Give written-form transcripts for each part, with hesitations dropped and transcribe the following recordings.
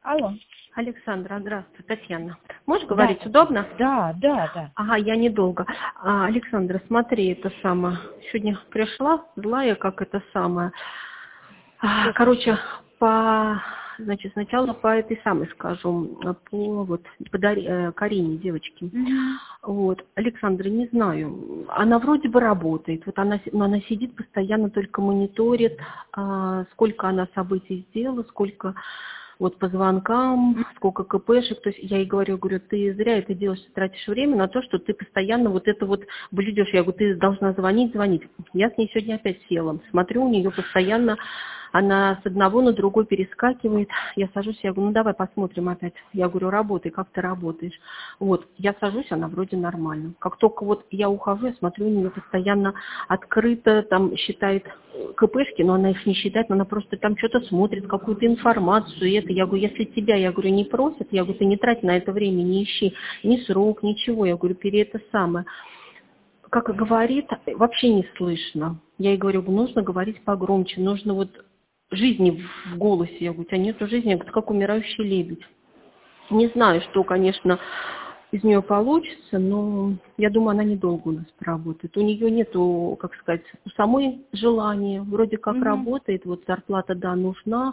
Алло. Александра, здравствуй, Татьяна. Можешь Да, говорить удобно? да. Ага, я недолго. Александра, смотри, это самое. Сегодня пришла злая, как это самое. Короче, значит, сначала по этой самой скажу, по Карине, девочке. Угу. Вот, Александра, не знаю, она вроде бы работает, вот она сидит постоянно, только мониторит, сколько она событий сделала, сколько вот по звонкам, сколько КПшек, то есть я ей говорю, ты зря это делаешь, ты тратишь время на то, что ты постоянно вот это вот блюдешь, я говорю, ты должна звонить. Я с ней сегодня опять села, смотрю, у нее постоянно, она с одного на другой перескакивает, я сажусь, я говорю, давай посмотрим опять, я говорю, работай, как ты работаешь, вот, я сажусь, она вроде нормально, как только вот я ухожу, я смотрю, у нее постоянно открыто, там считает КПшки, но она их не считает, но она просто там что-то смотрит, какую-то информацию, и это, я говорю, если тебя, я говорю, не просят, я говорю, ты не трать на это время, не ищи ни срок, ничего, я говорю, это самое. Как говорит, вообще не слышно. Я ей говорю, нужно говорить погромче, нужно вот жизни в голосе. Я говорю, у тебя нету жизни, я говорю, как умирающий лебедь. Не знаю, что, конечно, из нее получится, но я думаю, она недолго у нас поработает. У нее нету, как сказать, у самой желания, вроде как работает, вот зарплата, да, нужна,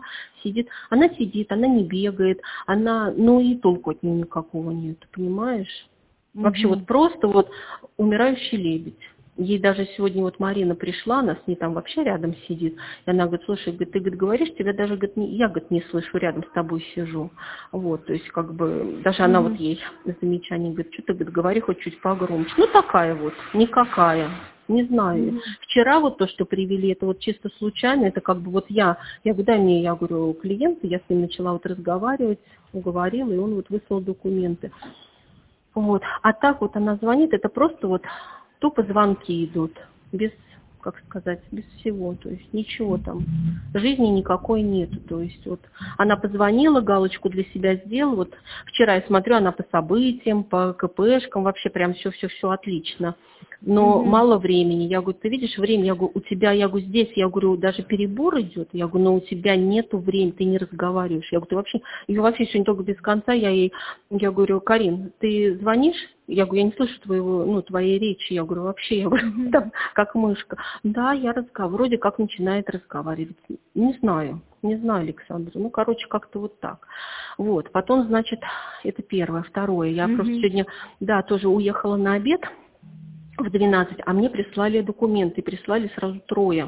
она сидит, она не бегает, ну и толку от нее никакого нет, понимаешь? Вообще вот просто вот умирающий лебедь. Ей даже сегодня вот Марина пришла, она с ней там вообще рядом сидит, и она говорит, слушай, ты говоришь, тебя даже, я не слышу, рядом с тобой сижу. Вот, то есть как бы, даже она вот ей замечание говорит, что ты, говори хоть чуть погромче. Ну такая вот, никакая. Не знаю. Вчера вот то, что привели, это вот чисто случайно, это как бы вот я говорю, дай мне, я говорю, клиента, я с ним начала вот разговаривать, уговорила, и он вот выслал документы. Вот. А так вот она звонит, это просто вот тупо звонки идут, без, как сказать, без всего, то есть ничего там, жизни никакой нету, то есть вот она позвонила, галочку для себя сделала, вот вчера я смотрю, она по событиям, по КПшкам, вообще прям все отлично. Но мало времени. Я говорю, ты видишь время? Я говорю, у тебя, здесь, даже перебор идет. Я говорю, но у тебя нету времени, ты не разговариваешь. Я говорю, ее вообще сегодня только без конца. Я говорю, Карин, ты звонишь? Я говорю, я не слышу твоей речи. Я говорю, вообще, там, как мышка. Да, я вроде как начинает разговаривать. Не знаю, Александра. Как-то вот так. Вот, потом, значит, это первое. Второе, я просто сегодня, тоже уехала на обед в 12, а мне прислали документы, прислали сразу 3.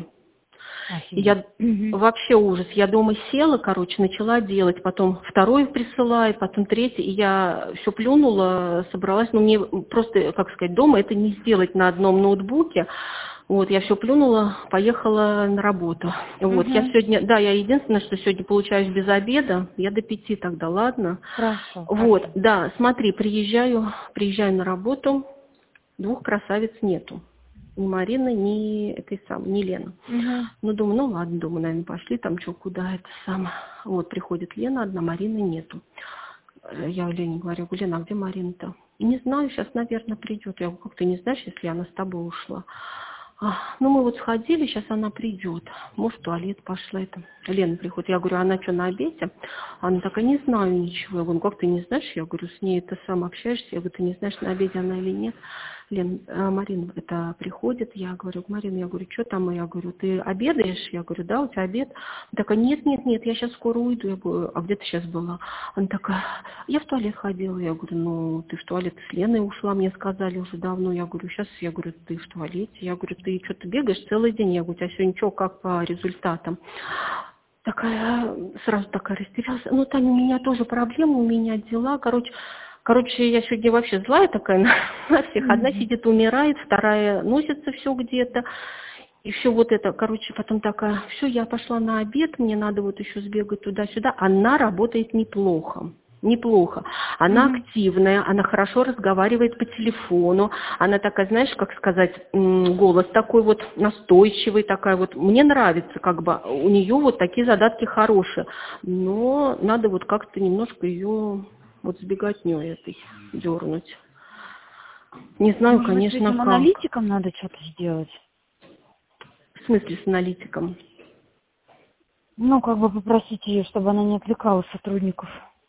И я вообще ужас. Я дома села, начала делать, потом 2 присылает, потом 3, и я все плюнула, собралась, но мне просто, как сказать, дома это не сделать на одном ноутбуке. Вот, я все плюнула, поехала на работу. Вот, я сегодня, я единственное, что сегодня получаюсь без обеда, я до 5 тогда, ладно? Хорошо. Вот, да, смотри, приезжаю на работу. 2 красавиц нету. Ни Марины, ни Лена. Ну, думаю, ладно, наверное, пошли там, куда это самое. Вот, приходит Лена одна, Марины нету. Я Лене говорю, Лена, а где Марина-то? Не знаю, сейчас, наверное, придет. Я говорю, как ты не знаешь, если она с тобой ушла? Мы вот сходили, сейчас она придет. Может, в туалет пошла. Лена приходит. Я говорю, она что, на обеде? Она такая, не знаю ничего. Я говорю, как ты не знаешь? Я говорю, с ней сам общаешься. Я говорю, ты не знаешь, на обеде она или нет? Марина это приходит. Я говорю, Марина, что там? Я говорю, ты обедаешь? Я говорю, да, у тебя обед. Она такая, нет, я сейчас скоро уйду. Я говорю, а где ты сейчас была? Она такая, я в туалет ходила. Я говорю, ты в туалет с Леной ушла, мне сказали уже давно. Я говорю, сейчас, ты в туалете. Я говорю, ты что-то бегаешь целый день. Я говорю, у тебя сегодня что, как по результатам? Сразу такая растерялась. Там у меня тоже проблемы, у меня дела. Короче, я сегодня вообще злая такая на всех. Одна сидит, умирает, вторая носится все где-то. И все вот это, потом такая, все, я пошла на обед, мне надо вот еще сбегать туда-сюда. Она работает неплохо. Она активная, она хорошо разговаривает по телефону. Она такая, знаешь, как сказать, голос такой вот настойчивый, такая вот. Мне нравится, у нее вот такие задатки хорошие. Но надо вот как-то немножко ее вот сбегать нее этой, дернуть. Не знаю, Может быть, конечно, с этим как. аналитиком надо что-то сделать? В смысле с аналитиком? Попросить ее, чтобы она не отвлекала сотрудников.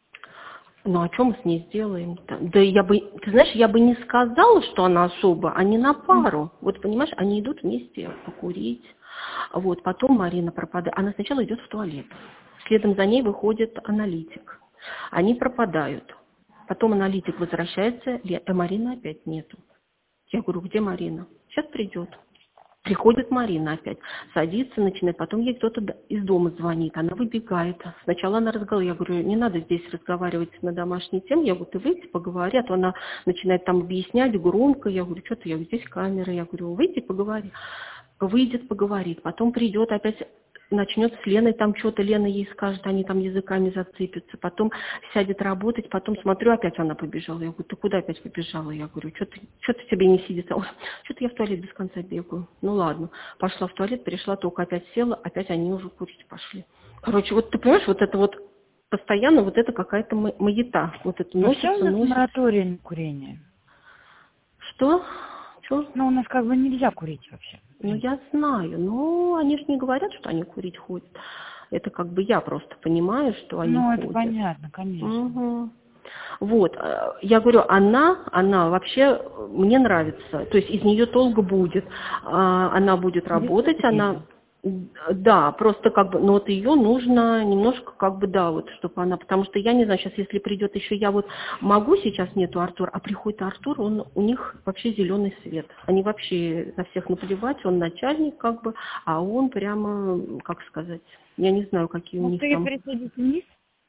Ну, а что мы с ней сделаем? Да я бы, ты знаешь, я бы не сказала, что она особо, они на пару. Вот, понимаешь, они идут вместе покурить. Вот, потом Марина пропадает. Она сначала идет в туалет. Следом за ней выходит аналитик. Они пропадают. Потом аналитик возвращается, Марины опять нету. Я говорю, где Марина? Сейчас придет. Приходит Марина опять, садится, начинает, потом ей кто-то из дома звонит, она выбегает. Сначала она разговаривает, я говорю, не надо здесь разговаривать на домашней теме, я говорю, ты выйди, поговори, а то она начинает там объяснять громко, я говорю, что ты, я говорю, здесь камера, я говорю, выйди, поговори. Выйдет, поговорит, потом придет опять, начнет с Леной там что-то, Лена ей скажет, они там языками зацепятся, потом сядет работать, потом смотрю, опять она побежала. Я говорю, ты куда опять побежала? Я говорю, что-то тебе не сидится. Что-то я в туалет без конца бегаю. Ну ладно, пошла в туалет, пришла, только опять села, опять они уже курить пошли. Короче, вот ты понимаешь, вот это вот постоянно вот это какая-то маята. Вот это носится. Мораторий на курение. Что? Что? Ну, у нас как бы нельзя курить вообще. Ну, я знаю, но они же не говорят, что они курить ходят. Это как бы я просто понимаю, что они ходят. Ну, это понятно, конечно. Угу. Вот, я говорю, она вообще мне нравится, то есть из нее толк будет, она будет работать, она... Да, просто как бы, но вот ее нужно немножко как бы, да, вот, чтобы она, потому что я не знаю, сейчас если придет еще, я вот могу, сейчас нету Артура, а приходит Артур, у них вообще зеленый свет. Они вообще на всех наплевать, он начальник как бы, а он прямо, как сказать, я не знаю, какие у них там... пересадить вниз?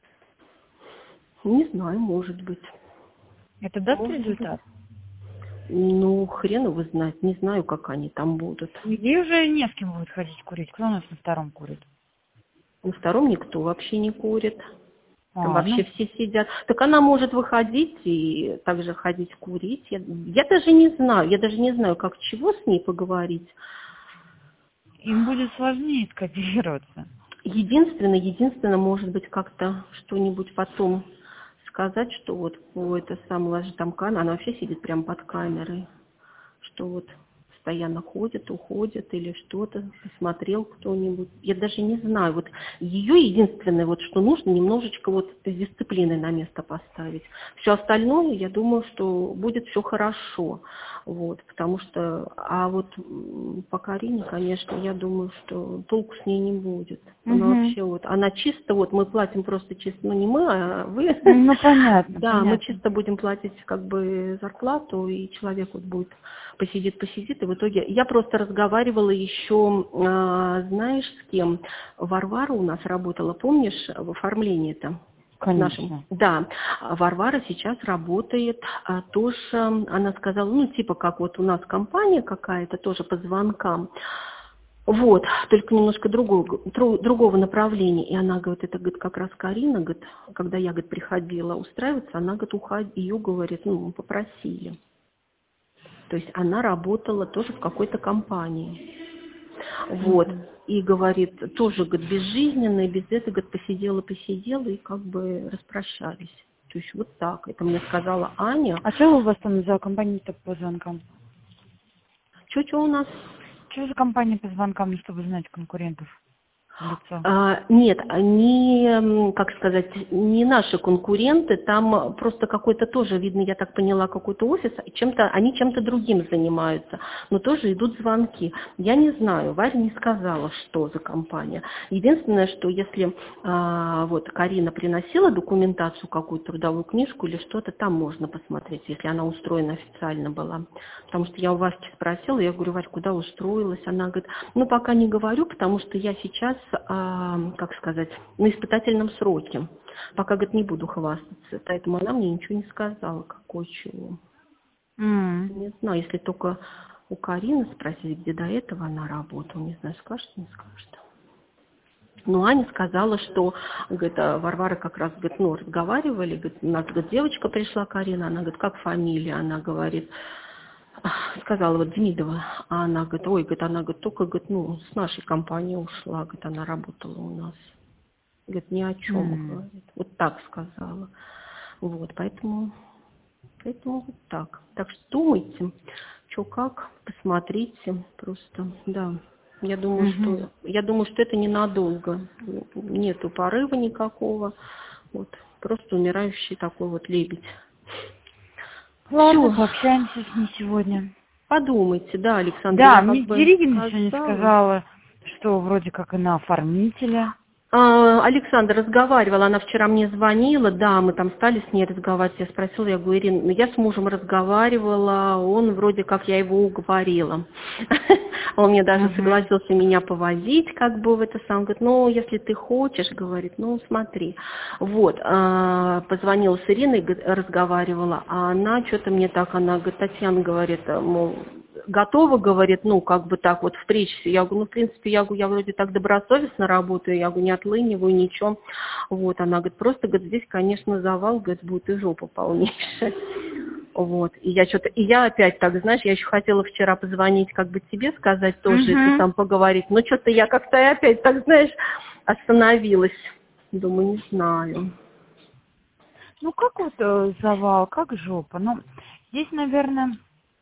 Не знаю, может быть. Это даст результат? Ну, хрен его знает, не знаю, как они там будут. Ей уже не с кем будет ходить курить. Кто у нас на втором курит? На втором никто вообще не курит. Там Ладно. вообще все сидят. Так она может выходить и также ходить курить. Я даже не знаю, как чего с ней поговорить. Им будет сложнее скооперироваться. Единственное, может быть, как-то что-нибудь потом сказать, что вот это сам ложит там камера, она вообще сидит прямо под камерой, что вот постоянно ходит, уходит или что-то, посмотрел кто-нибудь. Я даже не знаю. Вот ее единственное, вот, что нужно, немножечко вот с дисциплиной на место поставить. Все остальное, я думаю, что будет все хорошо. Вот, потому что, а вот по Карине, конечно, я думаю, что толку с ней не будет. Она вообще вот, она чисто, вот мы платим просто чисто, ну не мы, а вы. Ну, понятно. Да, понятно. мы чисто будем платить как бы зарплату, и человек вот будет посидит, и в итоге я просто разговаривала еще, знаешь, с кем? Варвара у нас работала, помнишь, в оформлении-то? Конечно. Нашем. Да, Варвара сейчас работает, тоже, она сказала, ну, типа, как вот у нас компания какая-то, тоже по звонкам, вот, только немножко другого направления. И она говорит, это, говорит, как раз Карина, говорит, когда я, говорит, приходила устраиваться, она, говорит, ее, говорит, ну, попросили. То есть она работала тоже в какой-то компании. Вот. И говорит, тоже, говорит, безжизненно, и без этого, говорит, посидела, и как бы распрощались. То есть вот так. Это мне сказала Аня. А что у вас там за компания-то по звонкам? Что у нас? Что за компания по звонкам, ну, чтобы знать конкурентов в лицо? Нет, они, как сказать, не наши конкуренты, там просто какой-то тоже, видно, я так поняла, какой-то офис, они чем-то другим занимаются, но тоже идут звонки. Я не знаю, Варя не сказала, что за компания. Единственное, что если вот Карина приносила документацию, какую-то трудовую книжку или что-то, там можно посмотреть, если она устроена официально была. Потому что я у Васьки спросила, я говорю, Варь, куда устроилась? Она говорит, ну пока не говорю, потому что я сейчас, как сказать, на испытательном сроке. Пока, говорит, не буду хвастаться. Поэтому она мне ничего не сказала, какой чего. Не знаю, если только у Карины спросить, где до этого она работала, не знаю, скажет, не скажет. Но Аня сказала, что, говорит, Варвара как раз, говорит, ну, разговаривали, говорит, у нас, говорит, девочка пришла, Карина, она говорит, как фамилия? Она говорит, сказала, вот Демидова, а она говорит, ой, говорит, она, говорит, только, говорит, ну, с нашей компании ушла, говорит, она работала у нас. Говорит, ни о чем, говорит. Вот так сказала. Вот, поэтому вот так. Так что думайте, что как, посмотрите, просто, да. Я думаю, что это ненадолго. Нету порыва никакого. Вот, просто умирающий такой вот лебедь. Ладно, Всё. пообщаемся с ней сегодня. Подумайте, да, Александра, Да, я мне как бы Деригина сегодня сказала. сказала, что вроде как и на оформителя. Александра разговаривала, она вчера мне звонила, да, мы там стали с ней разговаривать, я спросила, я говорю, Ирина, я с мужем разговаривала, он вроде как я его уговорила. Он мне даже Угу. согласился меня повозить, как бы в это сам, говорит, ну, если ты хочешь, говорит, ну, смотри. Вот, позвонила с Ириной, разговаривала, а она что-то мне так, она говорит, Татьяна, говорит, мол, готова, говорит, ну, как бы так вот впрячься. Я говорю, ну, в принципе, я вроде так добросовестно работаю, я говорю, не отлыниваю, ничего. Вот, она говорит, просто, говорит, здесь, конечно, завал, говорит, будет и жопа полнейшая. Вот, и я опять так, знаешь, я еще хотела вчера позвонить, как бы тебе сказать тоже, это Угу. там поговорить, но что-то я как-то опять так, знаешь, остановилась. Думаю, не знаю. Ну, как вот завал, как жопа? Ну, здесь, наверное,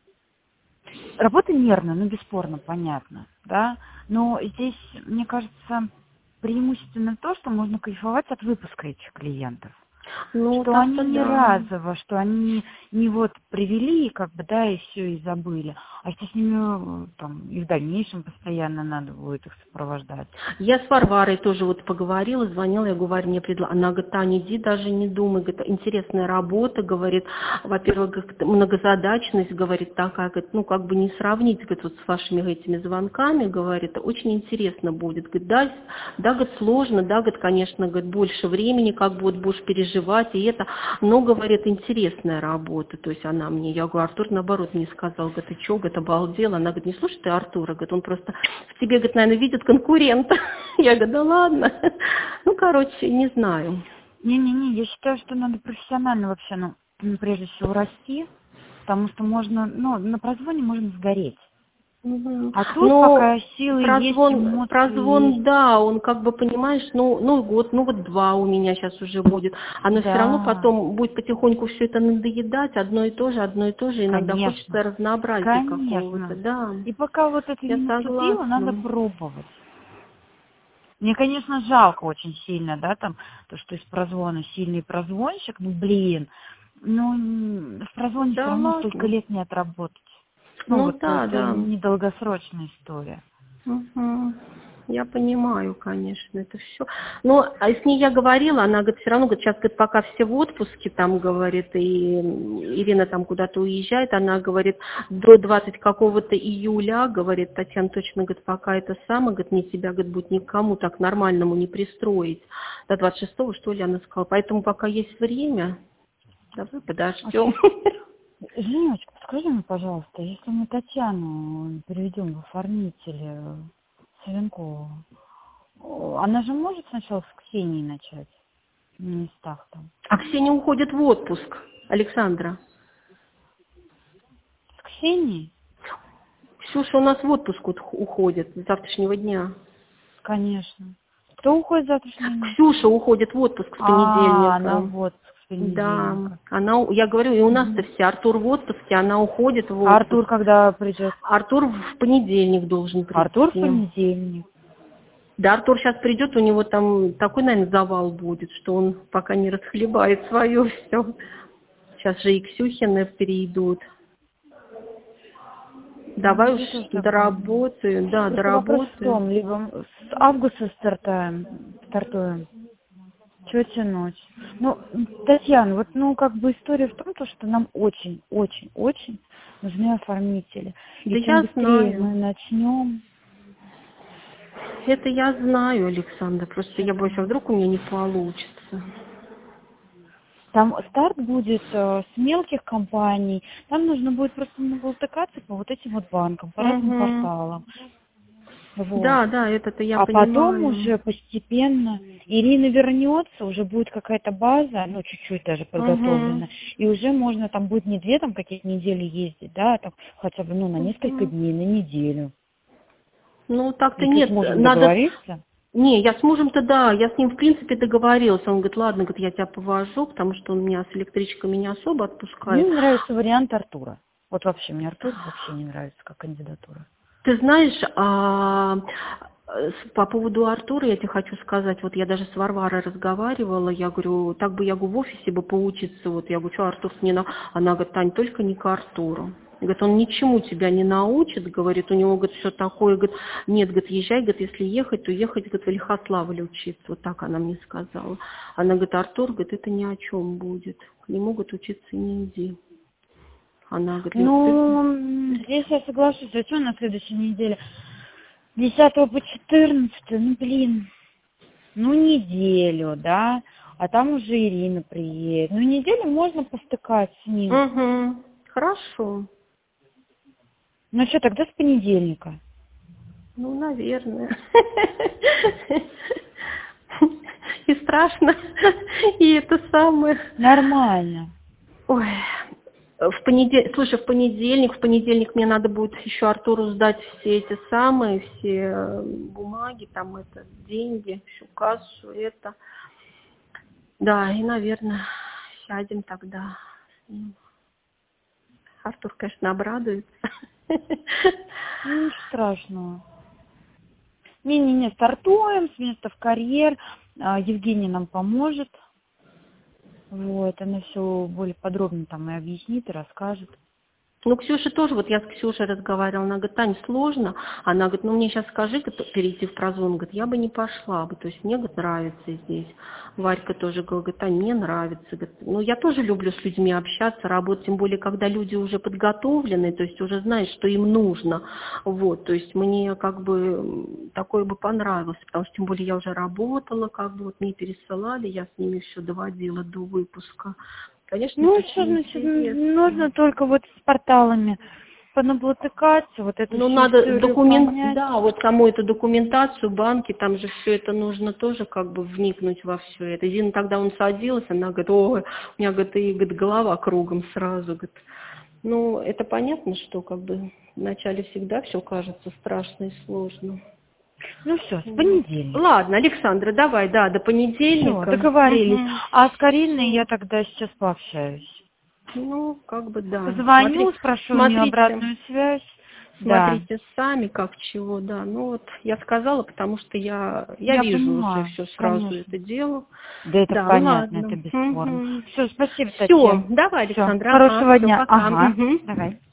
работа нервная, ну, бесспорно, понятно, да? Но здесь, мне кажется, преимущественно то, что можно кайфовать от выпуска этих клиентов. Ну, Что они так-то не да. разово, что они не вот привели, как бы, да, и все, и забыли. А что с ними там и в дальнейшем постоянно надо будет их сопровождать. Я с Варварой тоже вот поговорила, звонила, я говорю, мне предлагала. Она говорит, Таня, иди, даже не думай, говорит, интересная работа, говорит, во-первых, говорит, многозадачность, говорит, такая, говорит, ну, как бы не сравнить, говорит, вот с вашими этими звонками, говорит, очень интересно будет, говорит, да, говорит, сложно, да, говорит, конечно, говорит, больше времени, как бы вот будешь переживать, и это, но, говорит, интересная работа, то есть она мне, я говорю, Артур, наоборот, мне сказал, говорит, ты что, говорит, обалдела, она говорит, не слушай ты Артура, говорит, он просто в тебе, говорит, наверное, видит конкурента. Я говорю, да ладно. Ну, короче, не знаю. Не-не-не, я считаю, что надо профессионально вообще, ну, прежде всего расти, потому что можно, ну, на прозвоне можно сгореть. Мгм. А тут Но пока силы есть, эмоции прозвон, есть, да, он как бы, понимаешь, ну год, ну вот 2 у меня сейчас уже будет. Оно все равно да, потом будет потихоньку все это надоедать, одно и то же. Иногда конечно, хочется разнообразия какого-то, конечно. да. И пока вот это Я не наступило, надо согласна. пробовать. Мне, конечно, жалко очень сильно, да, там, то, что из прозвона сильный прозвонщик, ну, блин, ну, в прозвоне все Да равно столько ладно. лет не отработать. Ну, Ну вот да, это да. недолгосрочная история. Мгм. Я понимаю, конечно, это все. Но а с ней я говорила, она говорит, все равно, говорит, сейчас, говорит, пока все в отпуске, там, говорит, и Ирина там куда-то уезжает, она говорит, до 20 какого-то июля, говорит, Татьяна точно, говорит, пока это самое, говорит, мне тебя, говорит, будет никому так нормальному не пристроить. До 26-го, что ли, она сказала. Поэтому пока есть время, давай А подождем. чё- Женечка, скажи мне, пожалуйста, если мы Татьяну переведем в оформитель Савенкову, она же может сначала с Ксенией начать на местах там? А Ксения уходит в отпуск, Александра. С Ксенией? Ксюша у нас в отпуск уходит с завтрашнего дня. Конечно. Кто уходит с завтрашнего дня? Ксюша уходит в отпуск с Она понедельника. в отпуск с Да, понедельника. я говорю, и у нас-то Мгм. все, Артур в отпуске, она уходит в А Артур отпуск. когда придет? Артур в понедельник должен Артур в прийти. понедельник. Да, Артур сейчас придет, у него там такой, наверное, завал будет, что он пока не расхлебает свое все. Сейчас же и Ксюхины перейдут. Давай уж Я тоже так думаю. доработаю, да, Просто вопрос в доработаю. том, либо с августа стартуем, чего тянуть. Ну, Татьяна, вот, ну, как бы история в том, то, что нам очень, очень, очень нужны оформители. И Да чем я быстрее мы знаю. начнем, Это я знаю, Александра, просто я боюсь, а тем. вдруг у меня не получится. Там старт будет с мелких компаний, там нужно будет просто натыкаться по вот этим вот банкам, по разным Угу. порталам. Вот. Да, да, это я А потом понимаю. уже постепенно Ирина вернется, уже будет какая-то база, ну, чуть-чуть даже Угу. подготовлена, и уже можно там будет не 2 там какие-то недели ездить, да, а там хотя бы, ну, на несколько Угу. дней, на неделю. Ну, так-то Если с нет, мужем надо... договориться. Не, я с мужем-то, да, я с ним, в принципе, договорилась. Он говорит, ладно, говорит, я тебя повожу, потому что он меня с электричками не особо Мне отпускает. не нравится вариант Артура. Вот вообще мне Артур вообще не нравится как кандидатура. Ты знаешь, По поводу Артура я тебе хочу сказать, вот я даже с Варварой разговаривала, я говорю, так бы я говорю, в офисе бы поучиться, вот я говорю, что Артур не на... Она говорит, Тань, только не к Артуру. Говорит, он ничему тебя не научит, говорит, у него, говорит, все такое, говорит, нет, говорит, езжай, говорит, если ехать, то ехать, говорит, в Лихославле учиться, вот так она мне сказала. Она говорит, Артур, говорит, это ни о чем будет, к нему, говорит, учиться не иди. Она говорит, Ну, здесь я соглашусь, а что на следующей неделе? 10 по 14, ну, блин, ну, неделю, да, а там уже Ирина приедет. Ну, неделю можно постыкать с ним. Угу, хорошо. Ну, что, тогда с понедельника? Ну, наверное. И страшно, и это самое. Нормально. Ой, слушай, в понедельник мне надо будет еще Артуру сдать все эти самые, все бумаги, там это, деньги, всю кассу, это. Да, и, наверное, сядем тогда с ним. Артур, конечно, обрадуется. Ну, ничего страшного. Не-не-не, стартуем с места в карьер. Евгения нам поможет. Вот, она все более подробно там и объяснит, и расскажет. Ну, Ксюша тоже, вот я с Ксюшей разговаривала, она говорит, Тань, сложно. Она говорит, ну, мне сейчас скажи, перейти в Прозон. Говорит, я бы не пошла бы, то есть мне, говорит, нравится здесь. Варька тоже говорит, Тань, мне нравится. Говорит, ну, я тоже люблю с людьми общаться, работать, тем более, когда люди уже подготовлены, то есть уже знают, что им нужно. Вот, то есть мне как бы такое бы понравилось, потому что тем более я уже работала, как бы вот мне пересылали, я с ними все доводила до выпуска. Конечно, Ну, это что очень значит, интересно. нужно только вот с порталами понаблатыкаться, вот эту Ну, всю надо историю понять. да, вот саму эту документацию, банки, там же все это нужно тоже как бы вникнуть во все это. Зина, тогда он садилась, она говорит, ой, у меня, говорит, и, говорит, голова кругом сразу, говорит. Ну, это понятно, что как бы вначале всегда все кажется страшно и сложно. Ну все, с понедельника. Ладно, Александра, давай, да, до понедельника. Все, договорились. Угу. А с Кариной я тогда сейчас пообщаюсь. Ну, как бы да. Позвоню, спрошу у нее обратную связь. Смотрите сами, как чего, да. Ну вот я сказала, потому что я вижу понимаю, уже все сразу конечно. это дело. Да, это да, понятно, ладно. это бесспорно. Все, спасибо, Все, Татьяна. давай, Всё, Александра. хорошего дня. Всё, пока. Ага, давай.